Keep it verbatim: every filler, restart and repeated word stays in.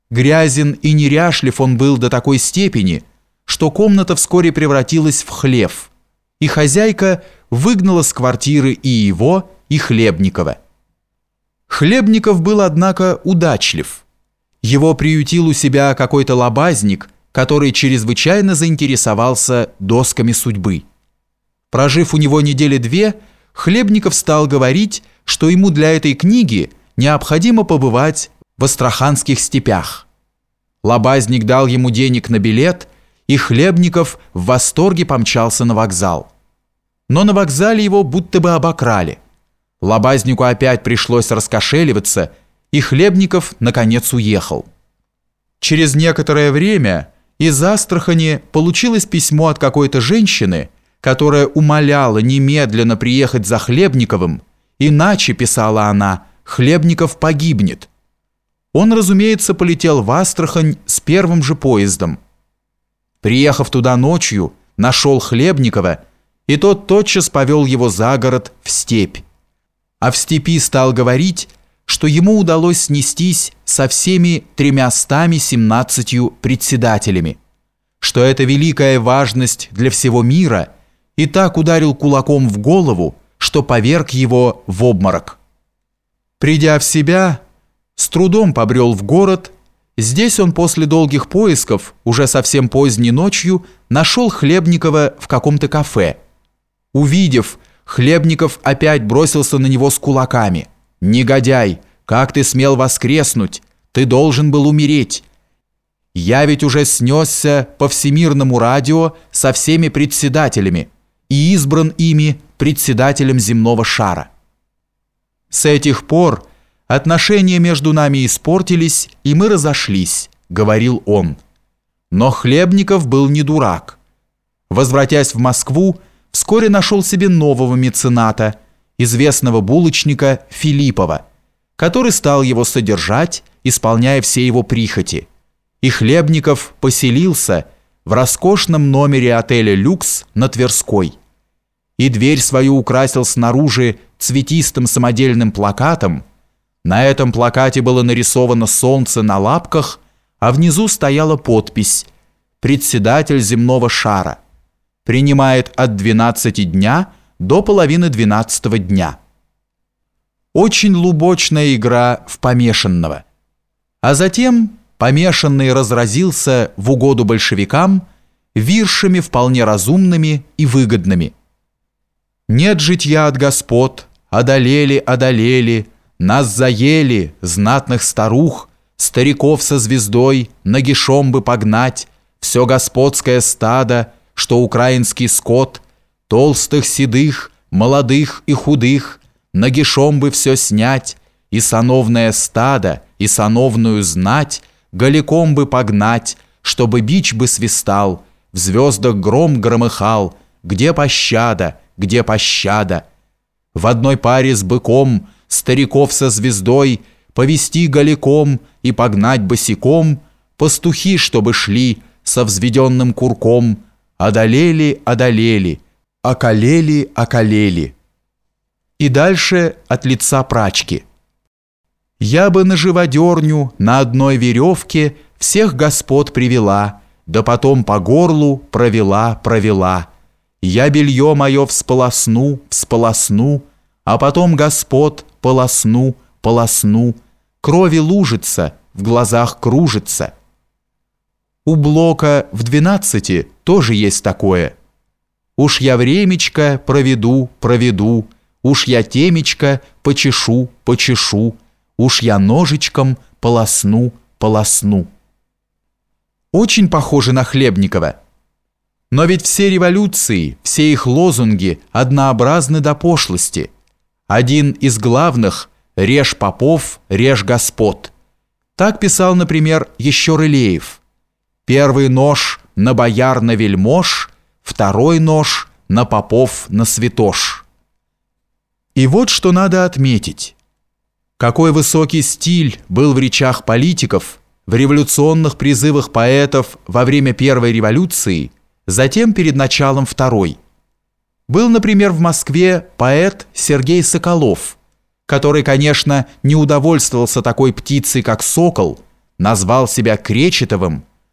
Грязен и неряшлив он был до такой степени, что комната вскоре превратилась в хлев, и хозяйка выгнала с квартиры и его, и Хлебникова. Хлебников был, однако, удачлив. Его приютил у себя какой-то лобазник, который чрезвычайно заинтересовался досками судьбы. Прожив у него недели две, Хлебников стал говорить, что ему для этой книги необходимо побывать в Астраханских степях. Лобазник дал ему денег на билет, и Хлебников в восторге помчался на вокзал. Но на вокзале его будто бы обокрали. Лобазнику опять пришлось раскошеливаться, и Хлебников, наконец, уехал. Через некоторое время из Астрахани получилось письмо от какой-то женщины, которая умоляла немедленно приехать за Хлебниковым, иначе, писала она, Хлебников погибнет. Он, разумеется, полетел в Астрахань с первым же поездом. Приехав туда ночью, нашел Хлебникова, и тот тотчас повел его за город в степь. А в степи стал говорить, что ему удалось снестись со всеми тремястами семнадцатью председателями, что это великая важность для всего мира, и так ударил кулаком в голову, что поверг его в обморок. Придя в себя, с трудом побрел в город. Здесь он после долгих поисков, уже совсем поздней ночью, нашел Хлебникова в каком-то кафе. Увидев, Хлебников опять бросился на него с кулаками. «Негодяй, как ты смел воскреснуть? Ты должен был умереть. Я ведь уже снесся по всемирному радио со всеми председателями и избран ими председателем земного шара. С этих пор отношения между нами испортились, и мы разошлись», — говорил он. Но Хлебников был не дурак. Возвратясь в Москву, вскоре нашел себе нового мецената, известного булочника Филиппова, который стал его содержать, исполняя все его прихоти. И Хлебников поселился в роскошном номере отеля «Люкс» на Тверской. И дверь свою украсил снаружи цветистым самодельным плакатом. На этом плакате было нарисовано солнце на лапках, а внизу стояла подпись «Председатель земного шара. Принимает от двенадцати дня до половины двенадцатого дня». Очень лубочная игра в помешанного. А затем помешанный разразился в угоду большевикам виршами вполне разумными и выгодными. «Нет житья от господ, одолели, одолели, нас заели, знатных старух, стариков со звездой, нагишом бы погнать, все господское стадо, что украинский скот, толстых, седых, молодых и худых, нагишом бы все снять, и сановное стадо, и сановную знать, голиком бы погнать, чтобы бич бы свистал, в звездах гром громыхал, где пощада, где пощада. В одной паре с быком, стариков со звездой, повести голиком и погнать босиком, пастухи, чтобы шли со взведенным курком, одолели, одолели, околели, околели». И дальше от лица прачки. «Я бы на живодерню на одной веревке всех господ привела, да потом по горлу провела, провела. Я белье мое всполосну, всполосну, а потом господ полосну, полосну, крови лужица, в глазах кружится». У Блока в двенадцати тоже есть такое. «Уж я времечко проведу, проведу, уж я темечко почешу, почешу, уж я ножичком полосну, полосну». Очень похоже на Хлебникова. Но ведь все революции, все их лозунги однообразны до пошлости. Один из главных «Режь попов, режь господ». Так писал, например, еще Рылеев. Первый нож на бояр на вельмож, второй нож на попов на святош. И вот что надо отметить. Какой высокий стиль был в речах политиков, в революционных призывах поэтов во время Первой революции, затем перед началом Второй. Был, например, в Москве поэт Сергей Соколов, который, конечно, не удовольствовался такой птицей, как сокол, назвал себя Кречетовым